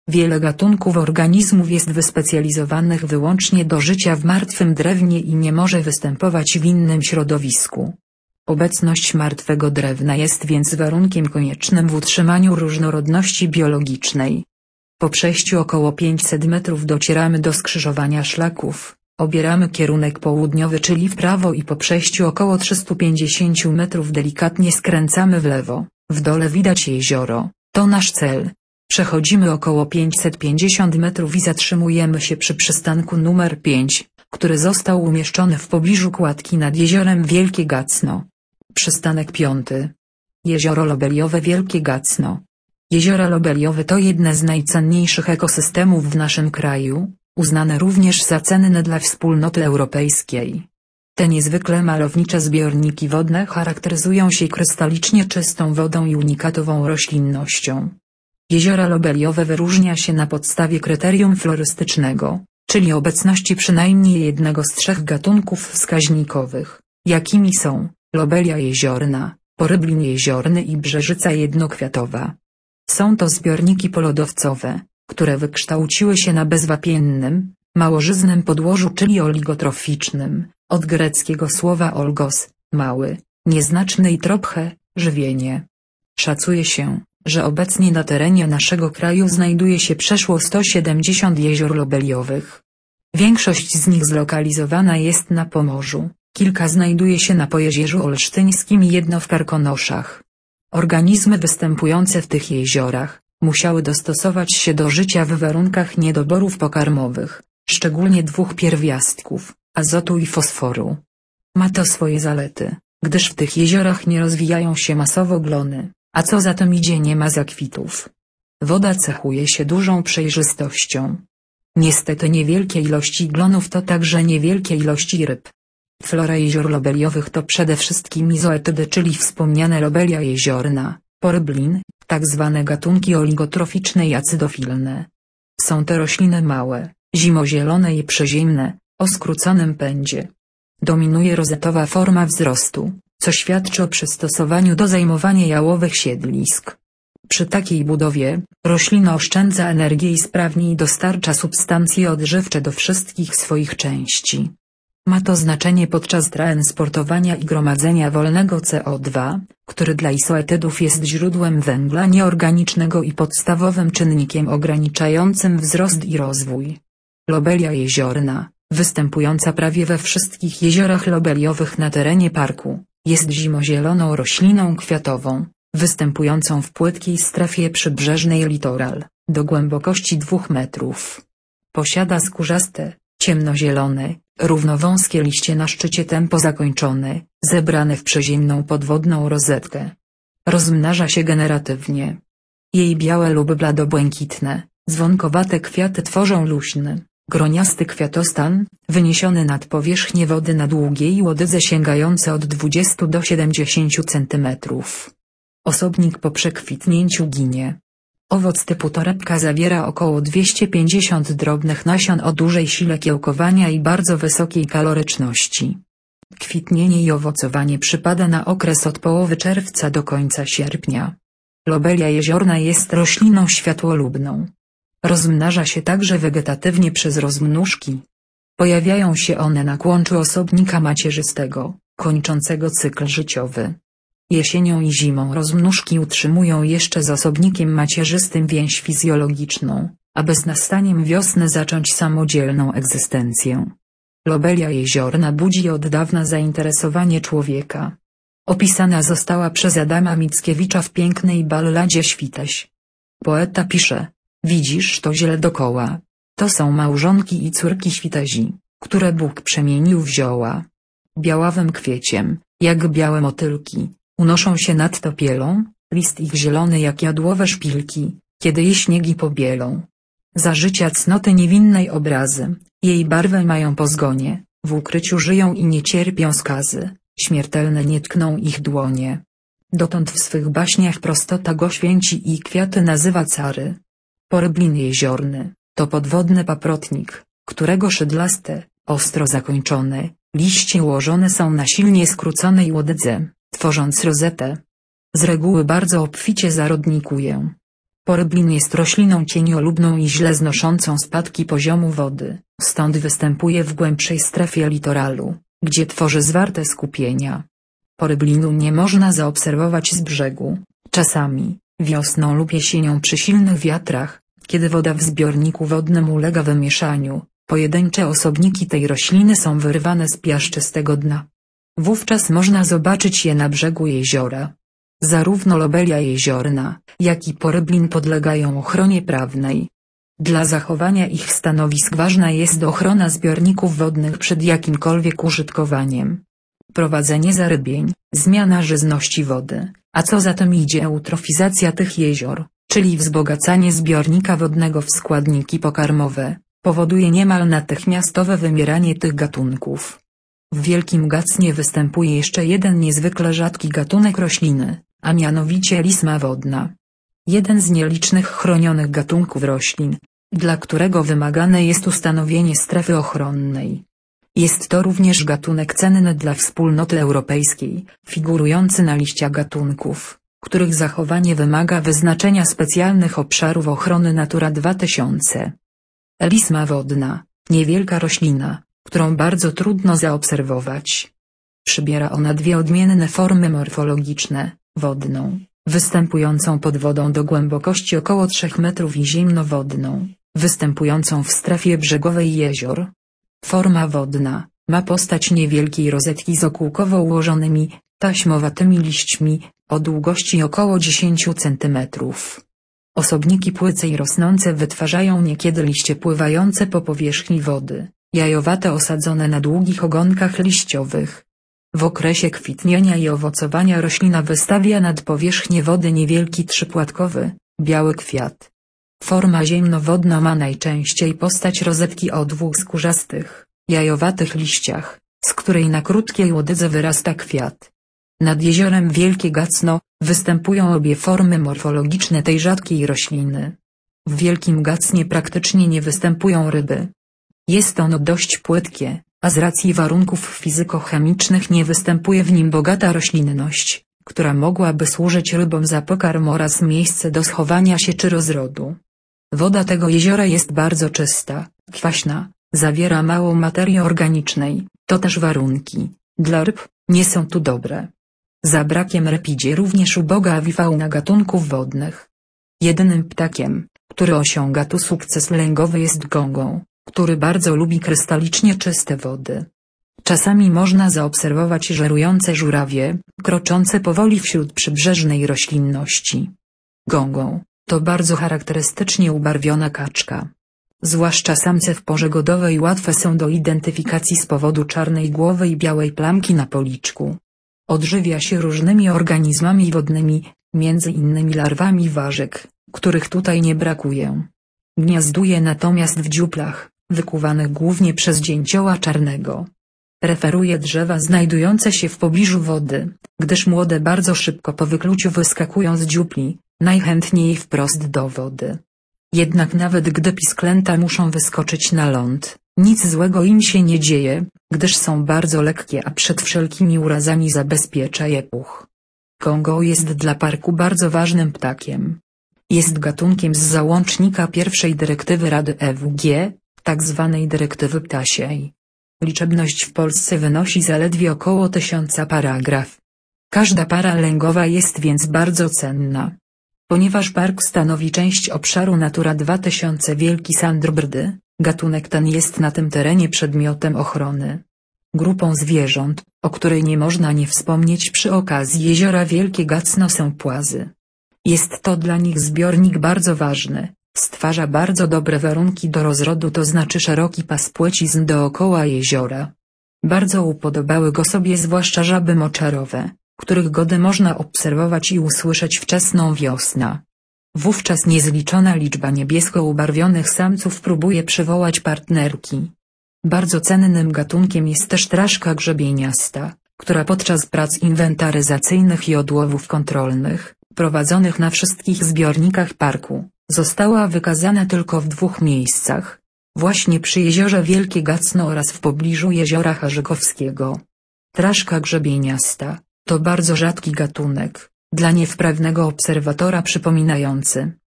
Wiele gatunków organizmów jest wyspecjalizowanych wyłącznie do życia w martwym drewnie i nie może występować w innym środowisku. Obecność martwego drewna jest więc warunkiem koniecznym w utrzymaniu różnorodności biologicznej. Po przejściu około pięćset metrów docieramy do skrzyżowania szlaków, obieramy kierunek południowy, czyli w prawo, i po przejściu około trzystu pięćdziesięciu metrów delikatnie skręcamy w lewo. W dole widać jezioro, to nasz cel. Przechodzimy około pięćset pięćdziesiąt metrów i zatrzymujemy się przy przystanku numer pięć, który został umieszczony w pobliżu kładki nad jeziorem Wielkie Gacno. Przystanek piąty. Jezioro Lobeliowe Wielkie Gacno. Jeziora lobeliowe to jedne z najcenniejszych ekosystemów w naszym kraju, uznane również za cenne dla wspólnoty europejskiej. Te niezwykle malownicze zbiorniki wodne charakteryzują się krystalicznie czystą wodą i unikatową roślinnością. Jeziora lobeliowe wyróżnia się na podstawie kryterium florystycznego, czyli obecności przynajmniej jednego z trzech gatunków wskaźnikowych, jakimi są lobelia jeziorna, poryblin jeziorny i brzeżyca jednokwiatowa. Są to zbiorniki polodowcowe, które wykształciły się na bezwapiennym, małożyznym podłożu, czyli oligotroficznym, od greckiego słowa olgos, mały, nieznaczny, i trophe, żywienie. Szacuje się, że obecnie na terenie naszego kraju znajduje się przeszło sto siedemdziesiąt jezior lobeliowych. Większość z nich zlokalizowana jest na Pomorzu, kilka znajduje się na Pojezierzu Olsztyńskim i jedno w Karkonoszach. Organizmy występujące w tych jeziorach musiały dostosować się do życia w warunkach niedoborów pokarmowych, szczególnie dwóch pierwiastków, azotu i fosforu. Ma to swoje zalety, gdyż w tych jeziorach nie rozwijają się masowo glony, a co za tym idzie, nie ma zakwitów. Woda cechuje się dużą przejrzystością. Niestety niewielkie ilości glonów to także niewielkie ilości ryb. Flora jezior lobeliowych to przede wszystkim izoetydy, czyli wspomniane lobelia jeziorna, poryblin, tak zwane gatunki oligotroficzne i acydofilne. Są to rośliny małe, zimozielone i przyziemne, o skróconym pędzie. Dominuje rozetowa forma wzrostu, co świadczy o przystosowaniu do zajmowania jałowych siedlisk. Przy takiej budowie, roślina oszczędza energię i sprawniej dostarcza substancje odżywcze do wszystkich swoich części. Ma to znaczenie podczas transportowania i gromadzenia wolnego C O dwa, który dla izoetydów jest źródłem węgla nieorganicznego i podstawowym czynnikiem ograniczającym wzrost i rozwój. Lobelia jeziorna, występująca prawie we wszystkich jeziorach lobeliowych na terenie parku, jest zimozieloną rośliną kwiatową, występującą w płytkiej strefie przybrzeżnej litoral, do głębokości dwóch metrów. Posiada skórzaste, ciemnozielone, równowąskie liście na szczycie tępo zakończone, zebrane w przyziemną podwodną rozetkę. Rozmnaża się generatywnie. Jej białe lub bladobłękitne, dzwonkowate kwiaty tworzą luźny, groniasty kwiatostan, wyniesiony nad powierzchnię wody na długiej łodydze sięgające od dwudziestu do siedemdziesięciu centymetrów. Osobnik po przekwitnięciu ginie. Owoc typu torebka zawiera około dwieście pięćdziesiąt drobnych nasion o dużej sile kiełkowania i bardzo wysokiej kaloryczności. Kwitnienie i owocowanie przypada na okres od połowy czerwca do końca sierpnia. Lobelia jeziorna jest rośliną światłolubną. Rozmnaża się także wegetatywnie przez rozmnóżki. Pojawiają się one na kłączu osobnika macierzystego, kończącego cykl życiowy. Jesienią i zimą rozmnóżki utrzymują jeszcze z osobnikiem macierzystym więź fizjologiczną, aby z nastaniem wiosny zacząć samodzielną egzystencję. Lobelia jeziorna budzi od dawna zainteresowanie człowieka. Opisana została przez Adama Mickiewicza w pięknej balladzie Świteś. Poeta pisze: widzisz to ziele dokoła. To są małżonki i córki świtezi, które Bóg przemienił w zioła. Białawym kwieciem, jak białe motylki, unoszą się nad topielą, list ich zielony jak jadłowe szpilki, kiedy je śniegi pobielą. Za życia cnoty niewinnej obrazy, jej barwę mają po zgonie, w ukryciu żyją i nie cierpią skazy, śmiertelne nie tkną ich dłonie. Dotąd w swych baśniach prostota go święci i kwiaty nazywa cary. Poryblin jeziorny, to podwodny paprotnik, którego szydlaste, ostro zakończone, liście ułożone są na silnie skróconej łodydze, tworząc rozetę. Z reguły bardzo obficie zarodnikuje. Poryblin jest rośliną cieniolubną i źle znoszącą spadki poziomu wody, stąd występuje w głębszej strefie litoralu, gdzie tworzy zwarte skupienia. Poryblinu nie można zaobserwować z brzegu. Czasami, wiosną lub jesienią przy silnych wiatrach, kiedy woda w zbiorniku wodnym ulega wymieszaniu, pojedyncze osobniki tej rośliny są wyrywane z piaszczystego dna. Wówczas można zobaczyć je na brzegu jeziora. Zarówno lobelia jeziorna, jak i poryblin podlegają ochronie prawnej. Dla zachowania ich stanowisk ważna jest ochrona zbiorników wodnych przed jakimkolwiek użytkowaniem. Prowadzenie zarybień, zmiana żyzności wody, a co za tym idzie eutrofizacja tych jezior, czyli wzbogacanie zbiornika wodnego w składniki pokarmowe, powoduje niemal natychmiastowe wymieranie tych gatunków. W Wielkim Gacnie występuje jeszcze jeden niezwykle rzadki gatunek rośliny, a mianowicie lisma wodna. Jeden z nielicznych chronionych gatunków roślin, dla którego wymagane jest ustanowienie strefy ochronnej. Jest to również gatunek cenny dla Wspólnoty Europejskiej, figurujący na liście gatunków, których zachowanie wymaga wyznaczenia specjalnych obszarów ochrony Natura dwa tysiące. Lisma wodna, niewielka roślina, którą bardzo trudno zaobserwować. Przybiera ona dwie odmienne formy morfologiczne, wodną, występującą pod wodą do głębokości około trzech metrów i ziemnowodną, występującą w strefie brzegowej jezior. Forma wodna, ma postać niewielkiej rozetki z okółkowo ułożonymi, taśmowatymi liśćmi, o długości około dziesięciu centymetrów. Osobniki płyce i rosnące wytwarzają niekiedy liście pływające po powierzchni wody, jajowate osadzone na długich ogonkach liściowych. W okresie kwitnienia i owocowania roślina wystawia nad powierzchnię wody niewielki trzypłatkowy, biały kwiat. Forma ziemnowodna ma najczęściej postać rozetki o dwóch skórzastych, jajowatych liściach, z której na krótkiej łodydze wyrasta kwiat. Nad jeziorem Wielkie Gacno występują obie formy morfologiczne tej rzadkiej rośliny. W Wielkim Gacnie praktycznie nie występują ryby. Jest ono dość płytkie, a z racji warunków fizykochemicznych nie występuje w nim bogata roślinność, która mogłaby służyć rybom za pokarm oraz miejsce do schowania się czy rozrodu. Woda tego jeziora jest bardzo czysta, kwaśna, zawiera mało materii organicznej, to też warunki, dla ryb, nie są tu dobre. Za brakiem ryb idzie również uboga awifauna gatunków wodnych. Jedynym ptakiem, który osiąga tu sukces lęgowy jest gągą, który bardzo lubi krystalicznie czyste wody. Czasami można zaobserwować żerujące żurawie, kroczące powoli wśród przybrzeżnej roślinności. Gągą, to bardzo charakterystycznie ubarwiona kaczka. Zwłaszcza samce w porze godowej łatwe są do identyfikacji z powodu czarnej głowy i białej plamki na policzku. Odżywia się różnymi organizmami wodnymi, między innymi larwami ważek, których tutaj nie brakuje. Gniazduje natomiast w dziuplach, wykuwanych głównie przez dzięcioła czarnego. Preferuje drzewa znajdujące się w pobliżu wody, gdyż młode bardzo szybko po wykluciu wyskakują z dziupli, najchętniej wprost do wody. Jednak nawet gdy pisklęta muszą wyskoczyć na ląd, nic złego im się nie dzieje, gdyż są bardzo lekkie, a przed wszelkimi urazami zabezpiecza je puch. Gągo jest dla parku bardzo ważnym ptakiem. Jest gatunkiem z załącznika pierwszej dyrektywy Rady E W G, tak zwanej dyrektywy ptasiej. Liczebność w Polsce wynosi zaledwie około tysiąca paragraf. Każda para lęgowa jest więc bardzo cenna. Ponieważ park stanowi część obszaru Natura dwa tysiące Wielki Sandrbrdy, gatunek ten jest na tym terenie przedmiotem ochrony. Grupą zwierząt, o której nie można nie wspomnieć przy okazji jeziora Wielkie Gacno są płazy. Jest to dla nich zbiornik bardzo ważny, stwarza bardzo dobre warunki do rozrodu, to znaczy szeroki pas płcizn dookoła jeziora. Bardzo upodobały go sobie zwłaszcza żaby moczarowe, których godę można obserwować i usłyszeć wczesną wiosnę. Wówczas niezliczona liczba niebiesko ubarwionych samców próbuje przywołać partnerki. Bardzo cennym gatunkiem jest też traszka grzebieniasta, która podczas prac inwentaryzacyjnych i odłowów kontrolnych, prowadzonych na wszystkich zbiornikach parku, została wykazana tylko w dwóch miejscach, właśnie przy jeziorze Wielkie Gacno oraz w pobliżu jeziora Harzykowskiego. Traszka grzebieniasta to bardzo rzadki gatunek, dla niewprawnego obserwatora przypominający,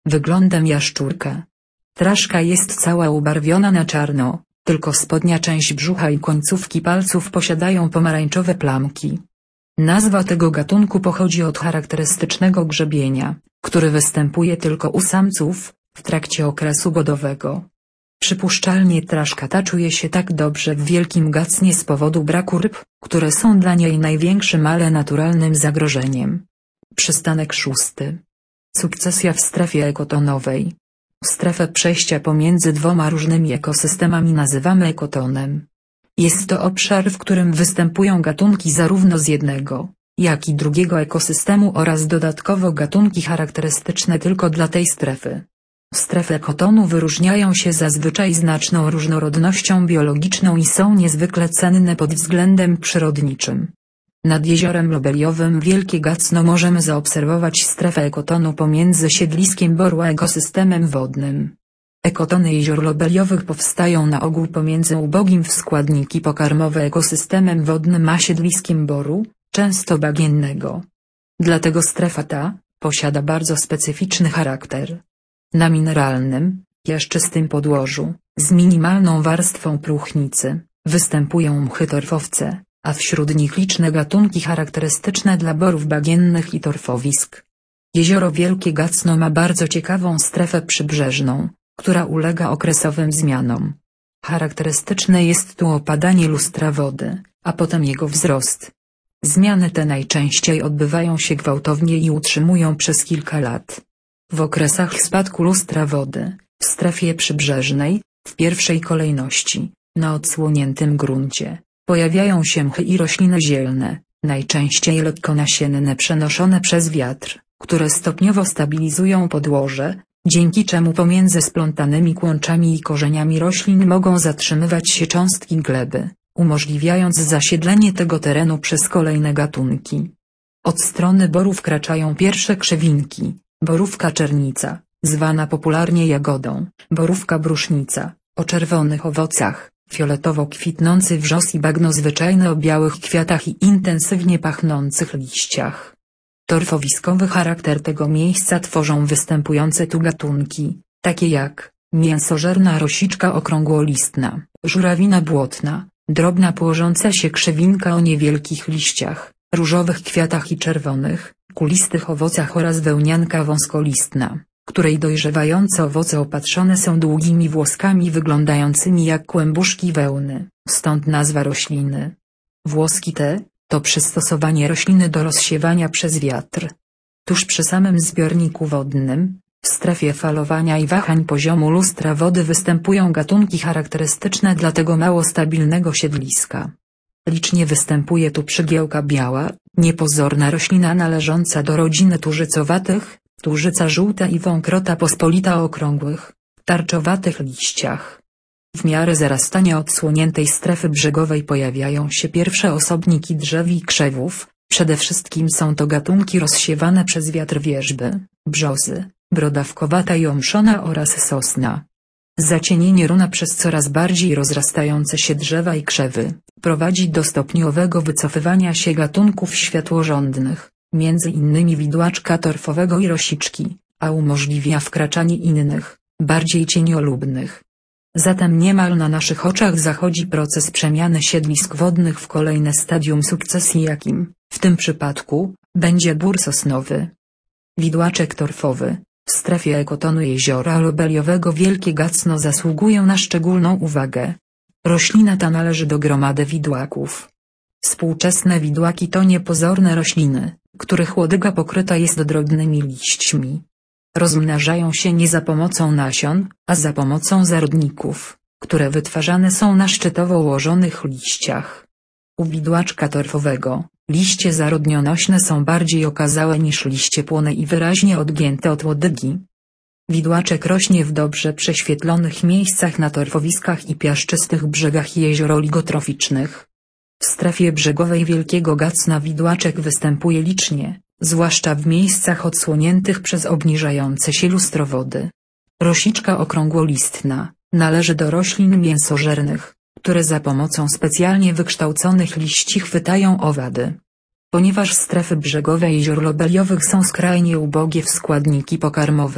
wyglądem jaszczurka. Traszka jest cała ubarwiona na czarno, tylko spodnia część brzucha i końcówki palców posiadają pomarańczowe plamki. Nazwa tego gatunku pochodzi od charakterystycznego grzebienia, który występuje tylko u samców, w trakcie okresu godowego. Przypuszczalnie traszka ta czuje się tak dobrze w wielkim gacnie z powodu braku ryb, które są dla niej największym, ale naturalnym zagrożeniem. Przystanek szósty. Sukcesja w strefie ekotonowej. Strefę przejścia pomiędzy dwoma różnymi ekosystemami nazywamy ekotonem. Jest to obszar, w którym występują gatunki zarówno z jednego, jak i drugiego ekosystemu oraz dodatkowo gatunki charakterystyczne tylko dla tej strefy. Strefy ekotonu wyróżniają się zazwyczaj znaczną różnorodnością biologiczną i są niezwykle cenne pod względem przyrodniczym. Nad jeziorem Lobeliowym Wielkie Gacno możemy zaobserwować strefę ekotonu pomiędzy siedliskiem boru a ekosystemem wodnym. Ekotony jezior lobeliowych powstają na ogół pomiędzy ubogim w składniki pokarmowe ekosystemem wodnym a siedliskiem boru, często bagiennego. Dlatego strefa ta posiada bardzo specyficzny charakter. Na mineralnym, piaszczystym podłożu, z minimalną warstwą próchnicy, występują mchy torfowce, a wśród nich liczne gatunki charakterystyczne dla borów bagiennych i torfowisk. Jezioro Wielkie Gacno ma bardzo ciekawą strefę przybrzeżną, która ulega okresowym zmianom. Charakterystyczne jest tu opadanie lustra wody, a potem jego wzrost. Zmiany te najczęściej odbywają się gwałtownie i utrzymują przez kilka lat. W okresach spadku lustra wody, w strefie przybrzeżnej, w pierwszej kolejności, na odsłoniętym gruncie, pojawiają się mchy i rośliny zielne, najczęściej lekkonasienne przenoszone przez wiatr, które stopniowo stabilizują podłoże, dzięki czemu pomiędzy splątanymi kłączami i korzeniami roślin mogą zatrzymywać się cząstki gleby, umożliwiając zasiedlenie tego terenu przez kolejne gatunki. Od strony boru wkraczają pierwsze krzewinki, borówka czernica, zwana popularnie jagodą, borówka brusznica, o czerwonych owocach, fioletowo kwitnący wrzos i bagno zwyczajne o białych kwiatach i intensywnie pachnących liściach. Torfowiskowy charakter tego miejsca tworzą występujące tu gatunki, takie jak mięsożerna rosiczka okrągłolistna, żurawina błotna, drobna płożąca się krzewinka o niewielkich liściach, różowych kwiatach i czerwonych, kulistych owocach oraz wełnianka wąskolistna, której dojrzewające owoce opatrzone są długimi włoskami wyglądającymi jak kłębuszki wełny, stąd nazwa rośliny. Włoski te to przystosowanie rośliny do rozsiewania przez wiatr. Tuż przy samym zbiorniku wodnym, w strefie falowania i wahań poziomu lustra wody występują gatunki charakterystyczne dla tego mało stabilnego siedliska. Licznie występuje tu przygiełka biała, niepozorna roślina należąca do rodziny tużycowatych, tużyca żółta i wąkrota pospolita o okrągłych, tarczowatych liściach. W miarę zarastania odsłoniętej strefy brzegowej pojawiają się pierwsze osobniki drzew i krzewów, przede wszystkim są to gatunki rozsiewane przez wiatr wierzby, brzozy, brodawkowata i omszona oraz sosna. Zacienienie runa przez coraz bardziej rozrastające się drzewa i krzewy prowadzi do stopniowego wycofywania się gatunków światłorządnych, między innymi widłaczka torfowego i rosiczki, a umożliwia wkraczanie innych, bardziej cieniolubnych. Zatem niemal na naszych oczach zachodzi proces przemiany siedlisk wodnych w kolejne stadium sukcesji, jakim, w tym przypadku, będzie bór sosnowy. Widłaczek torfowy, w strefie ekotonu jeziora lobeliowego Wielkie Gacno zasługują na szczególną uwagę. Roślina ta należy do gromady widłaków. Współczesne widłaki to niepozorne rośliny, których łodyga pokryta jest drobnymi liśćmi. Rozmnażają się nie za pomocą nasion, a za pomocą zarodników, które wytwarzane są na szczytowo ułożonych liściach. U widłaczka torfowego, liście zarodnionośne są bardziej okazałe niż liście płone i wyraźnie odgięte od łodygi. Widłaczek rośnie w dobrze prześwietlonych miejscach na torfowiskach i piaszczystych brzegach jezior oligotroficznych. W strefie brzegowej Wielkiego Gacna widłaczek występuje licznie, zwłaszcza w miejscach odsłoniętych przez obniżające się lustro wody. Rosiczka okrągłolistna należy do roślin mięsożernych, które za pomocą specjalnie wykształconych liści chwytają owady. Ponieważ strefy brzegowe jezior lobeliowych są skrajnie ubogie w składniki pokarmowe,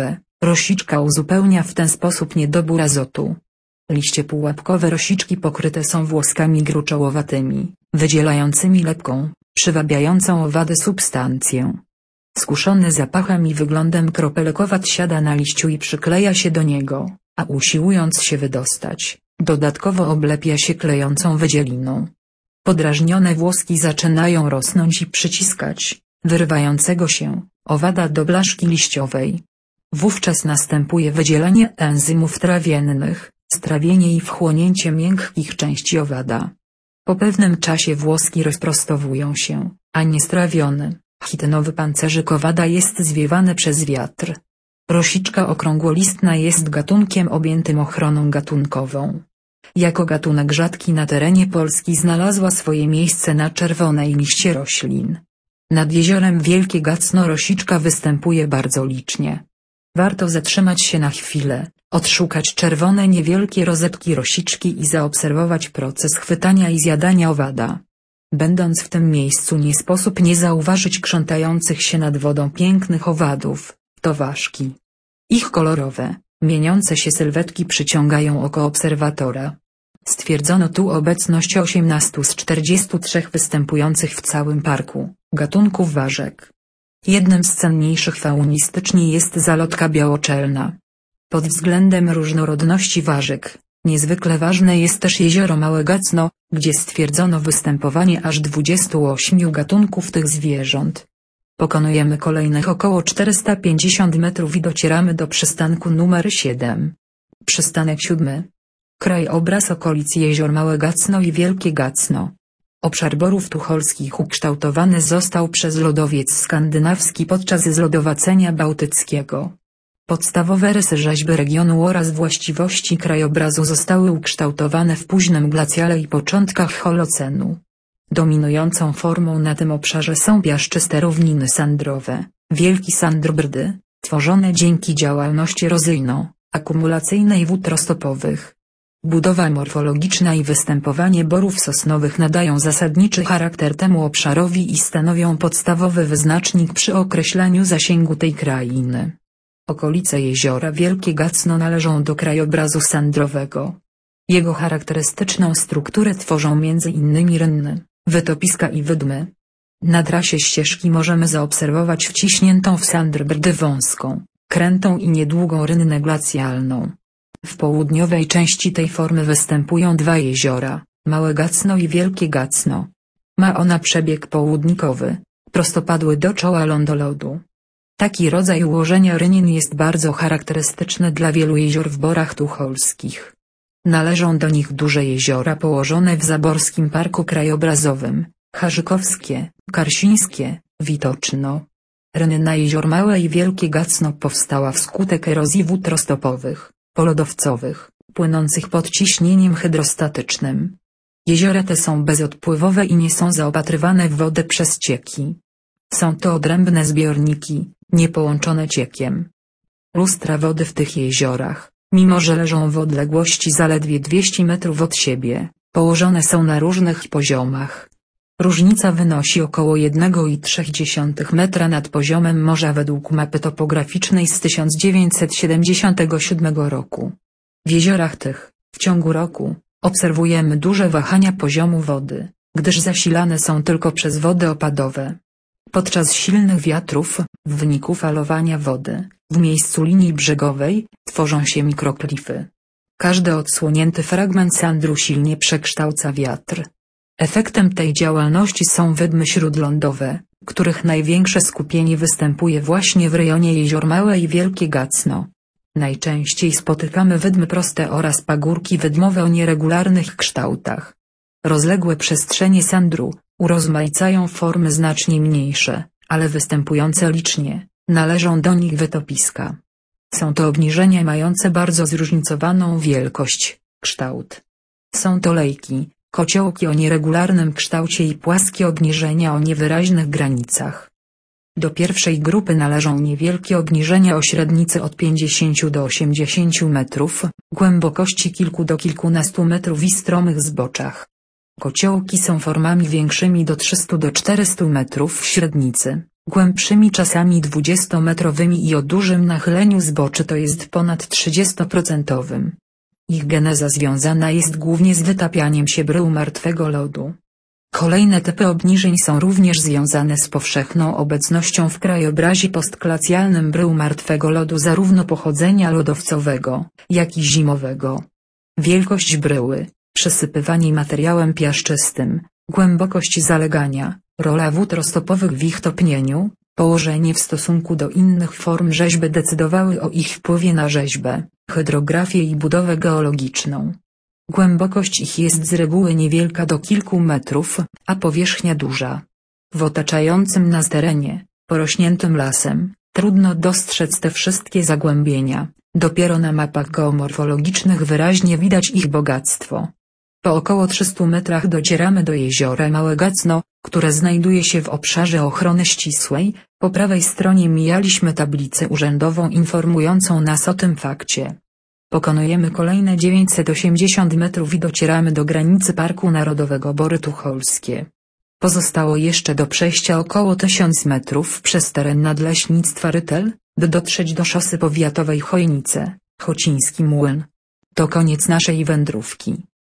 Rosiczka uzupełnia w ten sposób niedobór azotu. Liście pułapkowe rosiczki pokryte są włoskami gruczołowatymi, wydzielającymi lepką, przywabiającą owady substancję. Skuszony zapachem i wyglądem kropelek owad siada na liściu i przykleja się do niego, a usiłując się wydostać, dodatkowo oblepia się klejącą wydzieliną. Podrażnione włoski zaczynają rosnąć i przyciskać, wyrywającego się, owada do blaszki liściowej. Wówczas następuje wydzielanie enzymów trawiennych, strawienie i wchłonięcie miękkich części owada. Po pewnym czasie włoski rozprostowują się, a niestrawiony, chitynowy pancerzyk owada jest zwiewany przez wiatr. Rosiczka okrągłolistna jest gatunkiem objętym ochroną gatunkową. Jako gatunek rzadki na terenie Polski znalazła swoje miejsce na czerwonej liście roślin. Nad jeziorem Wielkie Gacno rosiczka występuje bardzo licznie. Warto zatrzymać się na chwilę, odszukać czerwone niewielkie rozetki rosiczki i zaobserwować proces chwytania i zjadania owada. Będąc w tym miejscu nie sposób nie zauważyć krzątających się nad wodą pięknych owadów, to ważki. Ich kolorowe, mieniące się sylwetki przyciągają oko obserwatora. Stwierdzono tu obecność osiemnastu z czterdziestu trzech występujących w całym parku gatunków ważek. Jednym z cenniejszych faunistycznie jest zalotka białoczelna. Pod względem różnorodności ważek, niezwykle ważne jest też jezioro Małe Gacno, gdzie stwierdzono występowanie aż dwudziestu ośmiu gatunków tych zwierząt. Pokonujemy kolejnych około czterysta pięćdziesiąt metrów i docieramy do przystanku numer siedem. Przystanek siódmy. Krajobraz okolic jezior Małe Gacno i Wielkie Gacno. Obszar borów tucholskich ukształtowany został przez lodowiec skandynawski podczas zlodowacenia bałtyckiego. Podstawowe rysy rzeźby regionu oraz właściwości krajobrazu zostały ukształtowane w późnym glacjale i początkach holocenu. Dominującą formą na tym obszarze są piaszczyste równiny sandrowe, wielki sandr brdy, tworzone dzięki działalności erozyjno-akumulacyjnej wód roztopowych. Budowa morfologiczna i występowanie borów sosnowych nadają zasadniczy charakter temu obszarowi i stanowią podstawowy wyznacznik przy określaniu zasięgu tej krainy. Okolice jeziora Wielkie Gacno należą do krajobrazu sandrowego. Jego charakterystyczną strukturę tworzą między innymi rynny, wytopiska i wydmy. Na trasie ścieżki możemy zaobserwować wciśniętą w sandr brdy wąską, krętą i niedługą rynnę glacjalną. W południowej części tej formy występują dwa jeziora, Małe Gacno i Wielkie Gacno. Ma ona przebieg południkowy, prostopadły do czoła lądolodu. Taki rodzaj ułożenia rynien jest bardzo charakterystyczny dla wielu jezior w borach tucholskich. Należą do nich duże jeziora położone w Zaborskim Parku Krajobrazowym, Harzykowskie, Karsińskie, Witoczno. Rynna jezior Małe i Wielkie Gacno powstała wskutek erozji wód roztopowych, polodowcowych, płynących pod ciśnieniem hydrostatycznym. Jeziora te są bezodpływowe i nie są zaopatrywane w wodę przez cieki. Są to odrębne zbiorniki, niepołączone ciekiem. Lustra wody w tych jeziorach, mimo że leżą w odległości zaledwie dwieście metrów od siebie, położone są na różnych poziomach. Różnica wynosi około jeden przecinek trzy metra nad poziomem morza według mapy topograficznej z tysiąc dziewięćset siedemdziesiątego siódmego roku. W jeziorach tych, w ciągu roku, obserwujemy duże wahania poziomu wody, gdyż zasilane są tylko przez wody opadowe. Podczas silnych wiatrów, w wyniku falowania wody, w miejscu linii brzegowej, tworzą się mikroklify. Każdy odsłonięty fragment sandru silnie przekształca wiatr. Efektem tej działalności są wydmy śródlądowe, których największe skupienie występuje właśnie w rejonie jezior Małe i Wielkie Gacno. Najczęściej spotykamy wydmy proste oraz pagórki wydmowe o nieregularnych kształtach. Rozległe przestrzenie sandru, urozmaicają formy znacznie mniejsze, ale występujące licznie, należą do nich wytopiska. Są to obniżenia mające bardzo zróżnicowaną wielkość, kształt. Są to lejki, kociołki o nieregularnym kształcie i płaskie obniżenia o niewyraźnych granicach. Do pierwszej grupy należą niewielkie obniżenia o średnicy od pięćdziesięciu do osiemdziesięciu metrów, głębokości kilku do kilkunastu metrów i stromych zboczach. Kociołki są formami większymi do trzystu do czterystu metrów w średnicy, głębszymi czasami dwudziestometrowymi i o dużym nachyleniu zboczy, to jest ponad trzydziestoprocentowym. Ich geneza związana jest głównie z wytapianiem się brył martwego lodu. Kolejne typy obniżeń są również związane z powszechną obecnością w krajobrazie postglacialnym brył martwego lodu zarówno pochodzenia lodowcowego, jak i zimowego. Wielkość bryły, przesypywanie materiałem piaszczystym, głębokość zalegania, rola wód roztopowych w ich topnieniu, położenie w stosunku do innych form rzeźby decydowały o ich wpływie na rzeźbę, hydrografię i budowę geologiczną. Głębokość ich jest z reguły niewielka do kilku metrów, a powierzchnia duża. W otaczającym nas terenie, porośniętym lasem, trudno dostrzec te wszystkie zagłębienia, dopiero na mapach geomorfologicznych wyraźnie widać ich bogactwo. Po około trzystu metrach docieramy do jeziora Małe Gacno, które znajduje się w obszarze ochrony ścisłej. Po prawej stronie mijaliśmy tablicę urzędową informującą nas o tym fakcie. Pokonujemy kolejne dziewięćset osiemdziesiąt metrów i docieramy do granicy Parku Narodowego Bory Tucholskie. Pozostało jeszcze do przejścia około tysiąc metrów przez teren Nadleśnictwa Rytel, by dotrzeć do szosy powiatowej Chojnice, Chociński Młyn. To koniec naszej wędrówki.